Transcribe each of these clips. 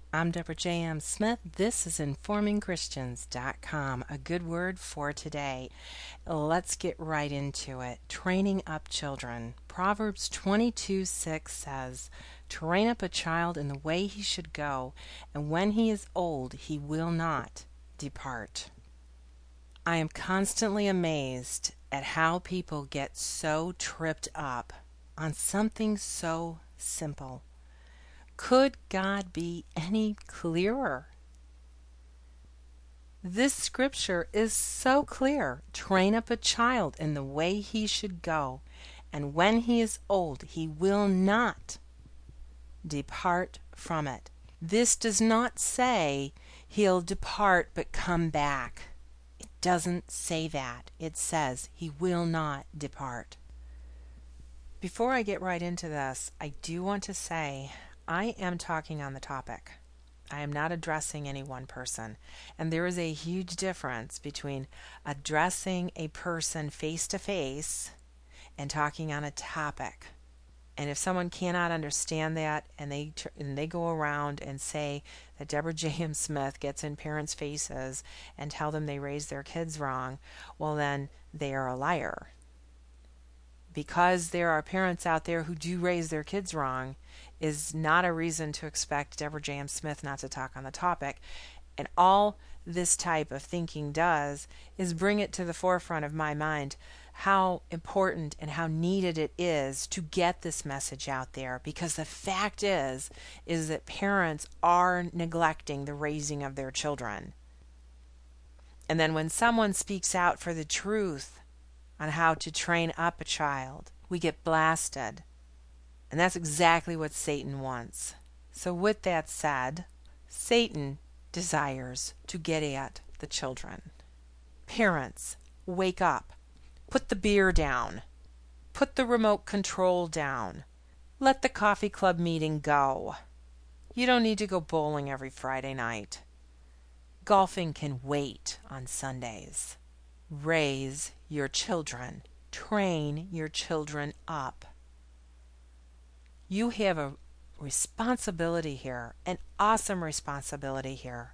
I'm Deborah J.M. Smith. This is InformingChristians.com, a good word for today. Let's get right into it. Training up children. Proverbs 22:6 says, "Train up a child in the way he should go, and when he is old, he will not depart." I am constantly amazed at how people get so tripped up on something so simple. Could God be any clearer? This scripture is so clear. Train up a child in the way he should go, and when he is old, he will not depart from it. This does not say he'll depart but come back. It doesn't say that. It says he will not depart. Before I get right into this, I do want to say I am talking on the topic. I am not addressing any one person. And there is a huge difference between addressing a person face to face and talking on a topic. And if someone cannot understand that and they go around and say that Deborah J.M. Smith gets in parents' faces and tell them they raised their kids wrong, well then they are a liar. Because there are parents out there who do raise their kids wrong is not a reason to expect Deborah J.M. Smith not to talk on the topic. And all this type of thinking does is bring it to the forefront of my mind how important and how needed it is to get this message out there, because the fact is that parents are neglecting the raising of their children. And then when someone speaks out for the truth on how to train up a child, we get blasted. And that's exactly what Satan wants. So with that said, Satan desires to get at the children. Parents, wake up. Put the beer down. Put the remote control down. Let the coffee club meeting go. You don't need to go bowling every Friday night. Golfing can wait on Sundays. Raise your children. Train your children up. You have a responsibility here, an awesome responsibility here.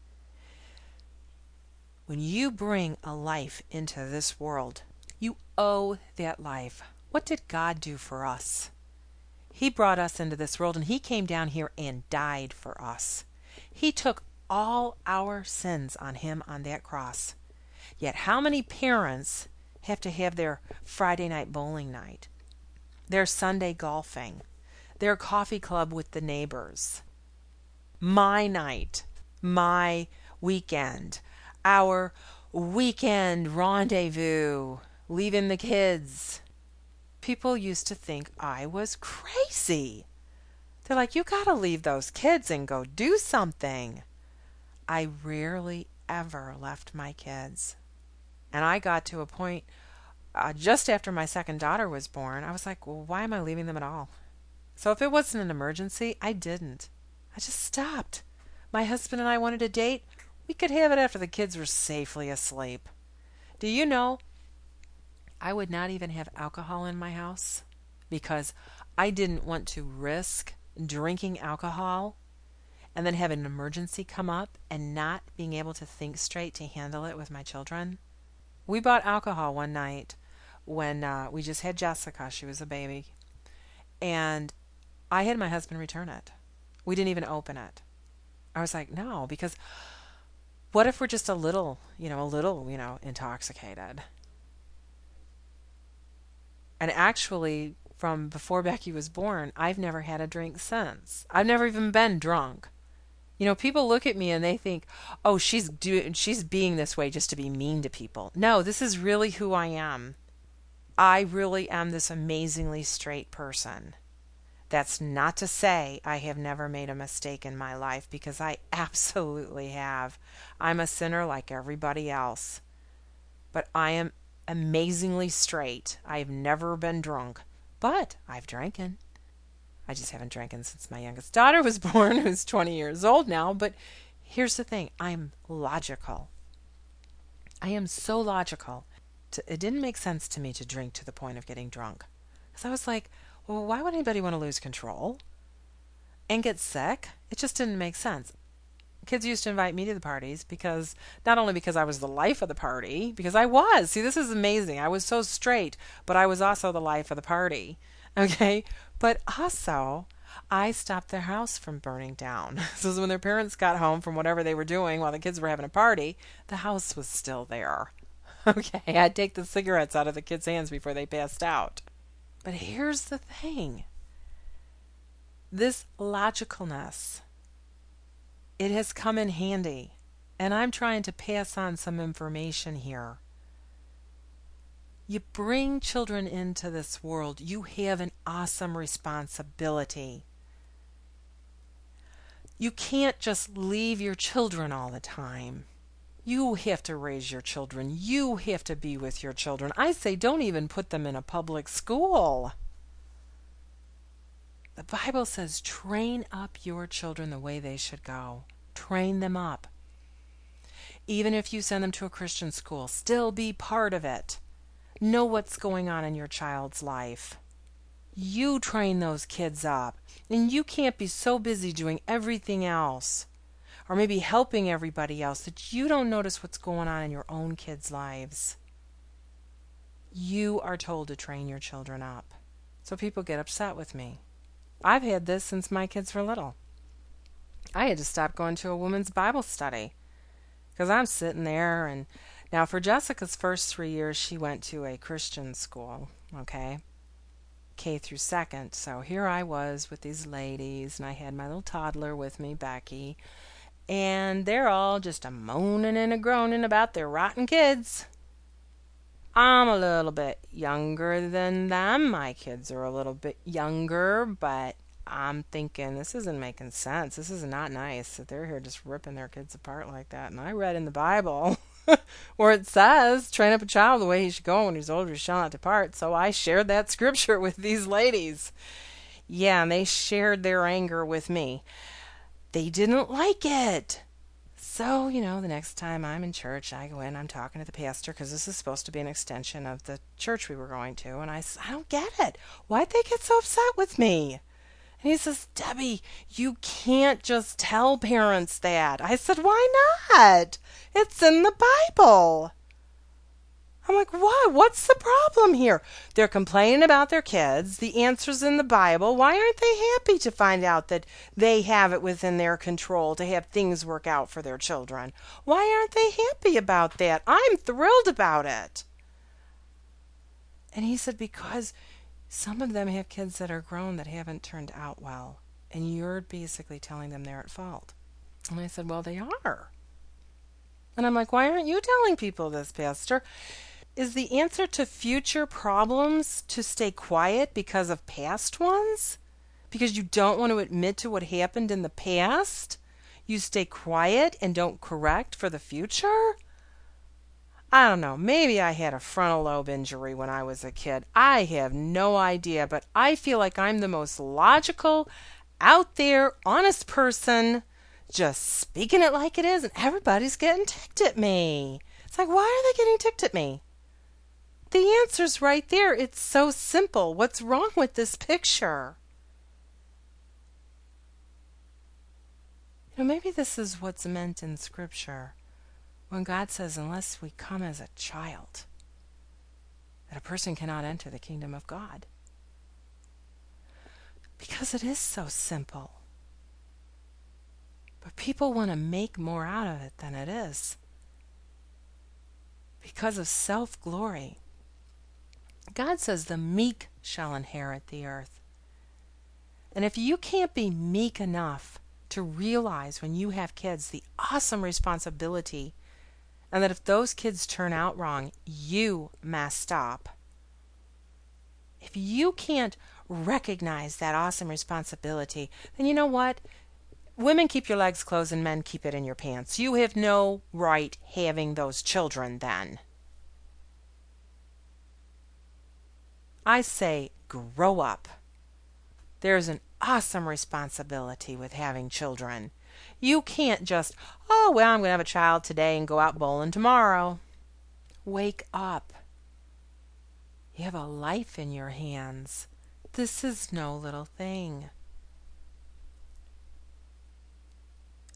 When you bring a life into this world, you owe that life. What did God do for us? He brought us into this world and He came down here and died for us. He took all our sins on Him on that cross. Yet how many parents have to have their Friday night bowling night, their Sunday golfing, their coffee club with the neighbors, my night, my weekend, our weekend rendezvous, leaving the kids? People used to think I was crazy. They're like, you gotta leave those kids and go do something. I rarely ever left my kids. And I got to a point just after my second daughter was born, I was like, well, why am I leaving them at all? So if it wasn't an emergency, I didn't. I just stopped. My husband and I wanted a date. We could have it after the kids were safely asleep. Do you know, I would not even have alcohol in my house because I didn't want to risk drinking alcohol and then have an emergency come up and not being able to think straight to handle it with my children. We bought alcohol one night when we just had Jessica. She was a baby. And I had my husband return it. We didn't even open it. I was like, no, because what if we're just a little intoxicated? And actually, from before Becky was born, I've never had a drink since. I've never even been drunk. People look at me and they think, oh, she's being this way just to be mean to people. No, this is really who I am. I really am this amazingly straight person. That's not to say I have never made a mistake in my life, because I absolutely have. I'm a sinner like everybody else. But I am amazingly straight. I've never been drunk, but I've drinking. I just haven't drinking since my youngest daughter was born, who's 20 years old now. But here's the thing. I'm logical. I am so logical. It didn't make sense to me to drink to the point of getting drunk. Because I was like, well, why would anybody want to lose control and get sick It just didn't make sense. Kids used to invite me to the parties because not only because I was the life of the party, because I was. See, this is amazing. I was so straight, but I was also the life of the party. Okay? But also, I stopped their house from burning down. So when their parents got home from whatever they were doing while the kids were having a party, the house was still there. Okay, I'd take the cigarettes out of the kids' hands before they passed out. But here's the thing. This logicalness, it has come in handy. And I'm trying to pass on some information here. You bring children into this world, you have an awesome responsibility. You can't just leave your children all the time. You have to raise your children. You have to be with your children. I say don't even put them in a public school. The Bible says train up your children the way they should go. Train them up. Even if you send them to a Christian school, still be part of it. Know what's going on in your child's life. You train those kids up. And you can't be so busy doing everything else, or maybe helping everybody else, that you don't notice what's going on in your own kids' lives. You are told to train your children up. So people get upset with me. I've had this since my kids were little. I had to stop going to a women's Bible study because I'm sitting there. And now for Jessica's first 3 years, she went to a Christian school, okay, K through second. So here I was with these ladies, and I had my little toddler with me, Becky, and they're all just a moaning and a groaning about their rotten kids. I'm a little bit younger than them. My kids are a little bit younger, but I'm thinking this isn't making sense. This is not nice that they're here just ripping their kids apart like that. And I read in the Bible where it says, train up a child the way he should go, when he's older he shall not depart. So I shared that scripture with these ladies. Yeah, and they shared their anger with me. They didn't like it. So, the next time I'm in church, I go in, I'm talking to the pastor, because this is supposed to be an extension of the church we were going to. And I said, I don't get it. Why'd they get so upset with me? And he says, Debbie, you can't just tell parents that. I said, why not? It's in the Bible. I'm like, what? What's the problem here? They're complaining about their kids. The answer's in the Bible. Why aren't they happy to find out that they have it within their control to have things work out for their children? Why aren't they happy about that? I'm thrilled about it. And he said, because some of them have kids that are grown that haven't turned out well, and you're basically telling them they're at fault. And I said, well, they are. And I'm like, why aren't you telling people this, Pastor? Is the answer to future problems to stay quiet because of past ones? Because you don't want to admit to what happened in the past? You stay quiet and don't correct for the future? I don't know. Maybe I had a frontal lobe injury when I was a kid. I have no idea, but I feel like I'm the most logical, out there, honest person, just speaking it like it is, and everybody's getting ticked at me. It's like, why are they getting ticked at me? The answer's right there. It's so simple. What's wrong with this picture? Maybe this is what's meant in Scripture when God says, unless we come as a child, that a person cannot enter the kingdom of God. Because it is so simple. But people want to make more out of it than it is. Because of self-glory. God says the meek shall inherit the earth. And if you can't be meek enough to realize when you have kids the awesome responsibility, and that if those kids turn out wrong, you messed up. If you can't recognize that awesome responsibility, then you know what? Women, keep your legs closed, and men, keep it in your pants. You have no right having those children then. I say grow up. There's an awesome responsibility with having children. You can't just, oh, well, I'm going to have a child today and go out bowling tomorrow. Wake up. You have a life in your hands. This is no little thing.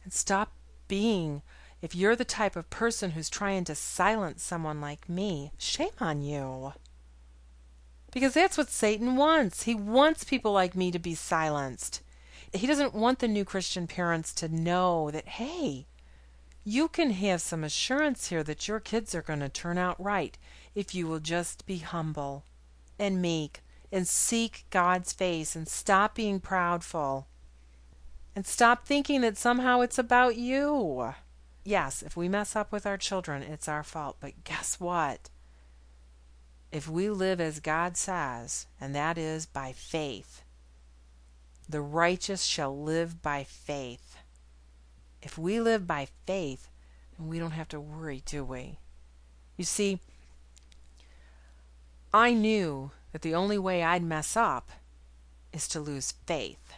And stop being, if you're the type of person who's trying to silence someone like me, shame on you. Because that's what Satan wants. He wants people like me to be silenced. He doesn't want the new Christian parents to know that, hey, you can have some assurance here that your kids are going to turn out right if you will just be humble and meek and seek God's face and stop being proudful and stop thinking that somehow it's about you. Yes, if we mess up with our children, it's our fault. But guess what? If we live as God says, and that is by faith, the righteous shall live by faith. If we live by faith, then we don't have to worry, do we? You see, I knew that the only way I'd mess up is to lose faith.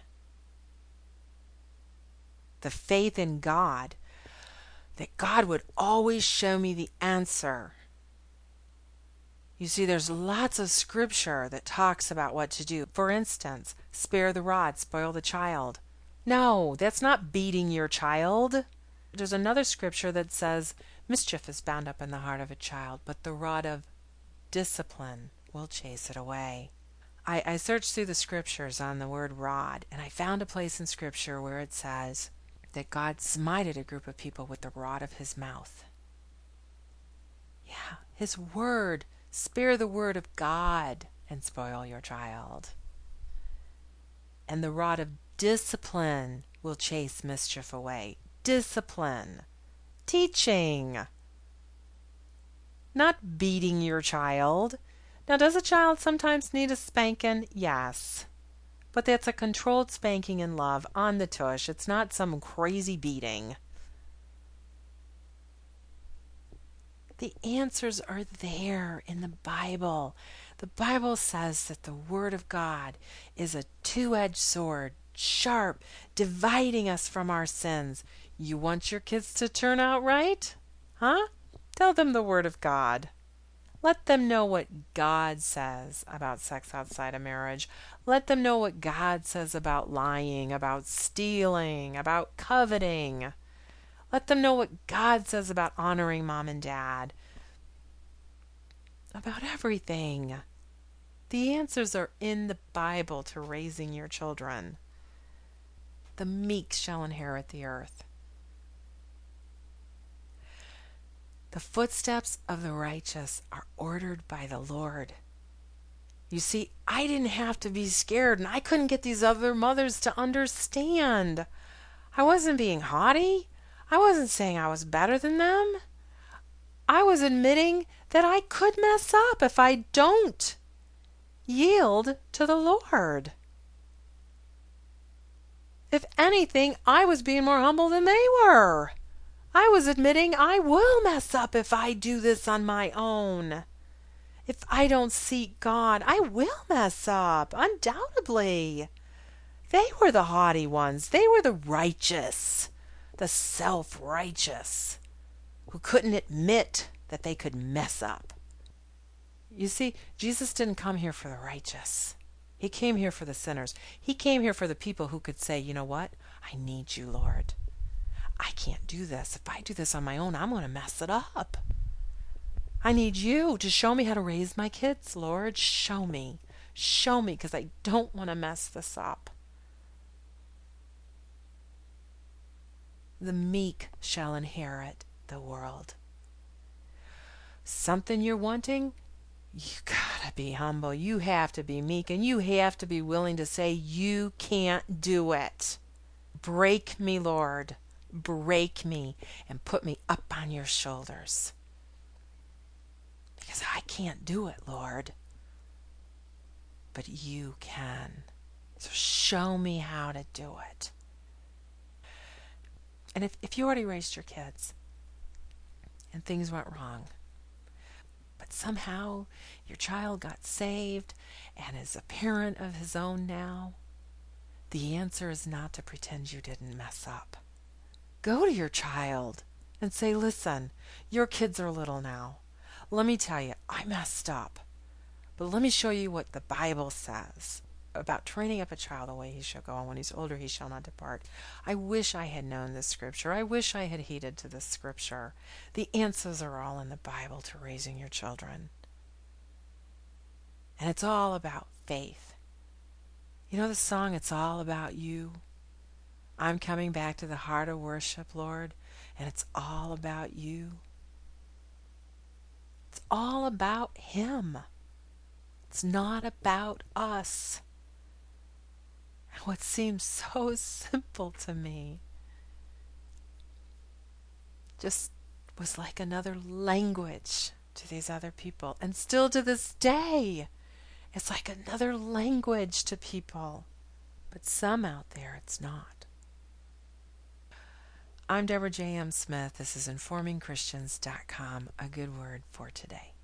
The faith in God, that God would always show me the answer. You see, there's lots of scripture that talks about what to do. For instance, spare the rod, spoil the child. No, that's not beating your child. There's another scripture that says, mischief is bound up in the heart of a child, but the rod of discipline will chase it away. I searched through the scriptures on the word rod, and I found a place in scripture where it says that God smited a group of people with the rod of his mouth. Yeah, his word. Spare the word of God and spoil your child. And the rod of discipline will chase mischief away. Discipline. Teaching. Not beating your child. Now, does a child sometimes need a spanking? Yes. But that's a controlled spanking in love on the tush. It's not some crazy beating. The answers are there in the Bible. The Bible says that the Word of God is a two-edged sword, sharp, dividing us from our sins. You want your kids to turn out right? Huh? Tell them the Word of God. Let them know what God says about sex outside of marriage. Let them know what God says about lying, about stealing, about coveting. Let them know what God says about honoring mom and dad. About everything. The answers are in the Bible to raising your children. The meek shall inherit the earth. The footsteps of the righteous are ordered by the Lord. You see, I didn't have to be scared, and I couldn't get these other mothers to understand. I wasn't being haughty. I wasn't saying I was better than them. I was admitting that I could mess up if I don't yield to the Lord. If anything, I was being more humble than they were. I was admitting I will mess up if I do this on my own. If I don't seek God, I will mess up, undoubtedly. They were the haughty ones. They were the righteous, the self-righteous, who couldn't admit that they could mess up. You see, Jesus didn't come here for the righteous. He came here for the sinners. He came here for the people who could say, you know what? I need you, Lord. I can't do this. If I do this on my own, I'm going to mess it up. I need you to show me how to raise my kids, Lord. Show me. Show me, because I don't want to mess this up. The meek shall inherit the world. Something you're wanting? You gotta be humble. You have to be meek, and you have to be willing to say, you can't do it. Break me, Lord. Break me and put me up on your shoulders. Because I can't do it, Lord. But you can. So show me how to do it. And if you already raised your kids and things went wrong, but somehow your child got saved and is a parent of his own now, the answer is not to pretend you didn't mess up. Go to your child and say, listen, your kids are little now. Let me tell you, I messed up. But let me show you what the Bible says about training up a child the way he shall go, and when he's older he shall not depart. I wish I had known this scripture. I wish I had heeded to this scripture. The answers are all in the Bible to raising your children. And it's all about faith. You know the song, It's All About You? I'm coming back to the heart of worship, Lord, and it's all about you. It's all about Him. It's not about us. And what seems so simple to me just was like another language to these other people. And still to this day, it's like another language to people. But some out there, it's not. I'm Deborah J.M. Smith. This is InformingChristians.com, a good word for today.